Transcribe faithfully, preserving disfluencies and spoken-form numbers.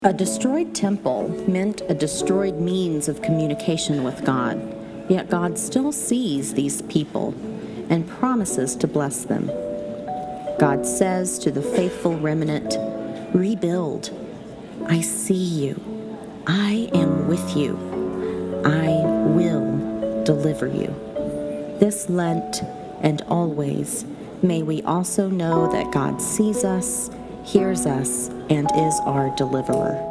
A destroyed temple meant a destroyed means of communication with God, yet God still sees these people and promises to bless them. God says to the faithful remnant, "Rebuild. I see you. I am with you. I will deliver you." This Lent and always, may we also know that God sees us, hears us, and is our deliverer.